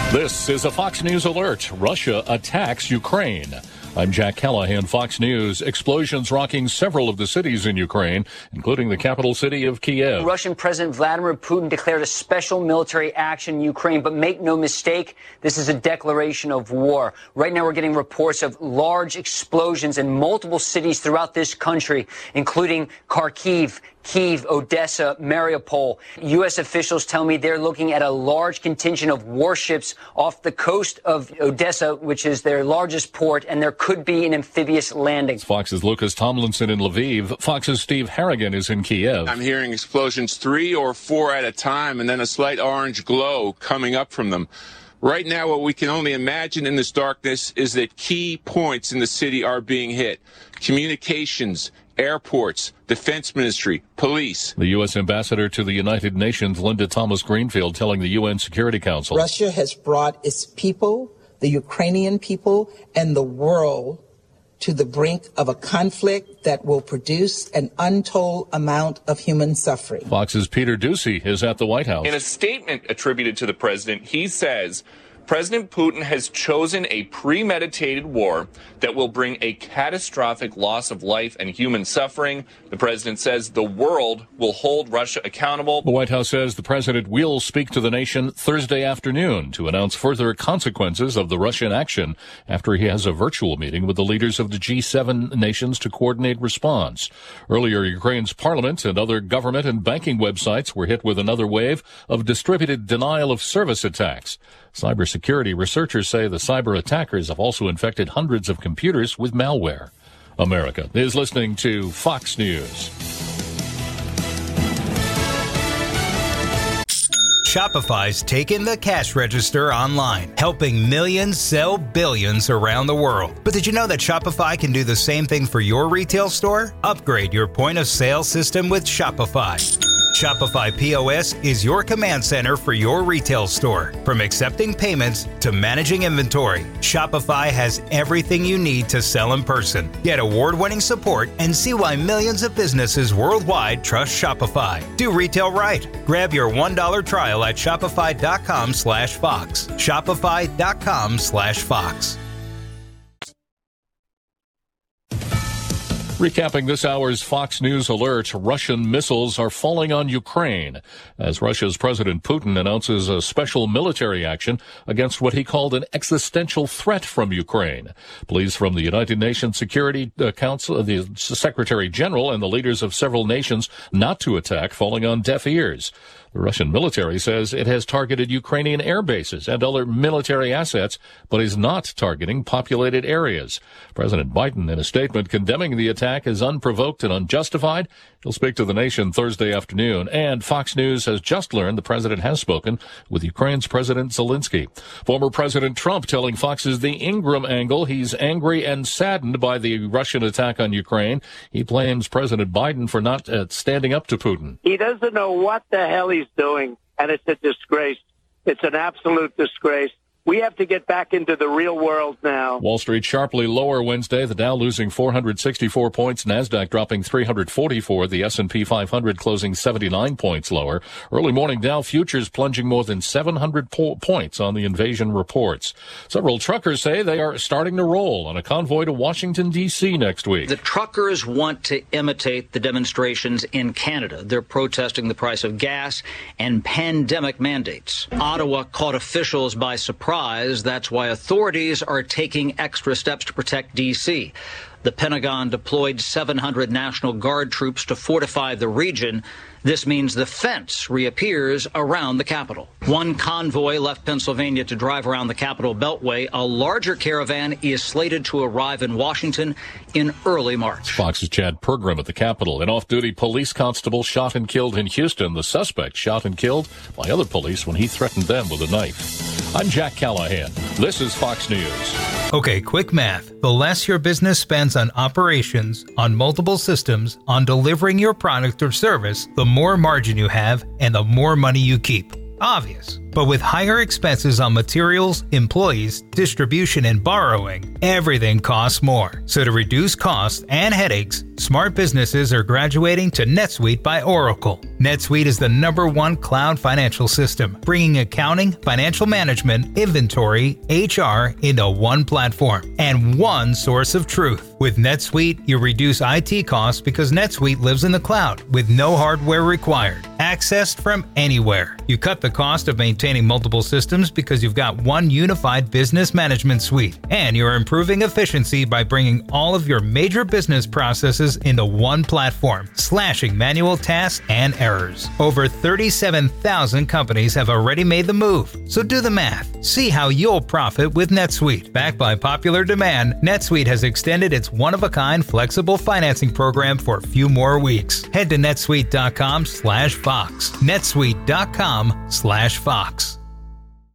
This is a Fox News alert. Russia attacks Ukraine. I'm Jack Callahan, Fox News. Explosions rocking several of the cities in Ukraine, including the capital city of Kiev. Russian President Vladimir Putin declared a special military action in Ukraine, but make no mistake, this is a declaration of war. Right now we're getting reports of large explosions in multiple cities throughout this country, including Kharkiv, Kyiv, Odessa, Mariupol. U.S. officials tell me they're looking at a large contingent of warships off the coast of Odessa, which is their largest port, and there could be an amphibious landing. Fox's Lucas Tomlinson in Lviv. Fox's Steve Harrigan is in Kiev. I'm hearing explosions 3 or 4 at a time, and then a slight orange glow coming up from them. Right now, what we can only imagine in this darkness is that key points in the city are being hit. Communications, airports, defense ministry, police. The U.S. ambassador to the United Nations, Linda Thomas-Greenfield, telling the UN Security Council. Russia has brought its people, the Ukrainian people, and the world to the brink of a conflict that will produce an untold amount of human suffering. Fox's Peter Doocy is at the White House. In a statement attributed to the president, he says, President Putin has chosen a premeditated war that will bring a catastrophic loss of life and human suffering. The president says the world will hold Russia accountable. The White House says the president will speak to the nation Thursday afternoon to announce further consequences of the Russian action after he has a virtual meeting with the leaders of the G7 nations to coordinate response. Earlier, Ukraine's parliament and other government and banking websites were hit with another wave of distributed denial of service attacks. Cybersecurity researchers say the cyber attackers have also infected hundreds of computers with malware. America is listening to Fox News. Shopify's taken the cash register online, helping millions sell billions around the world. But did you know that Shopify can do the same thing for your retail store? Upgrade your point of sale system with Shopify. Shopify POS is your command center for your retail store. From accepting payments to managing inventory, Shopify has everything you need to sell in person. Get award-winning support and see why millions of businesses worldwide trust Shopify. Do retail right. Grab your $1 trial at shopify.com/Fox. Shopify.com/Fox. Recapping this hour's Fox News alert, Russian missiles are falling on Ukraine as Russia's President Putin announces a special military action against what he called an existential threat from Ukraine. Pleas from the United Nations Security Council, the Secretary General, and the leaders of several nations not to attack falling on deaf ears. The Russian military says it has targeted Ukrainian air bases and other military assets, but is not targeting populated areas. President Biden, in a statement condemning the attack as unprovoked and unjustified, he'll speak to the nation Thursday afternoon. And Fox News has just learned the president has spoken with Ukraine's President Zelensky. Former President Trump telling Fox's The Ingram angle he's angry and saddened by the Russian attack on Ukraine. He blames President Biden for not standing up to Putin. He doesn't know what the hell he's doing, and it's a disgrace. It's an absolute disgrace. We have to get back into the real world now. Wall Street sharply lower Wednesday. The Dow losing 464 points. NASDAQ dropping 344. The S&P 500 closing 79 points lower. Early morning Dow futures plunging more than 700 points on the invasion reports. Several truckers say they are starting to roll on a convoy to Washington, D.C. next week. The truckers want to imitate the demonstrations in Canada. They're protesting the price of gas and pandemic mandates. Ottawa caught officials by surprise. That's why authorities are taking extra steps to protect D.C. The Pentagon deployed 700 National Guard troops to fortify the region. This means the fence reappears around the Capitol. One convoy left Pennsylvania to drive around the Capitol Beltway. A larger caravan is slated to arrive in Washington in early March. Fox's Chad Pergram at the Capitol. An off-duty police constable shot and killed in Houston. The suspect shot and killed by other police when he threatened them with a knife. I'm Jack Callahan. This is Fox News. Okay, quick math. The less your business spends on operations, on multiple systems, on delivering your product or service, the more margin you have and the more money you keep. Obvious. But with higher expenses on materials, employees, distribution, and borrowing, everything costs more. So to reduce costs and headaches, smart businesses are graduating to NetSuite by Oracle. NetSuite is the #1 cloud financial system, bringing accounting, financial management, inventory, HR into one platform and one source of truth. With NetSuite, you reduce IT costs because NetSuite lives in the cloud with no hardware required, accessed from anywhere. You cut the cost of maintaining multiple systems because you've got one unified business management suite, and you're improving efficiency by bringing all of your major business processes into one platform, slashing manual tasks and errors. Over 37,000 companies have already made the move, so do the math. See how you'll profit with NetSuite. Backed by popular demand, NetSuite has extended its one-of-a-kind flexible financing program for a few more weeks. Head to netsuite.com/Fox. netsuite.com/Fox.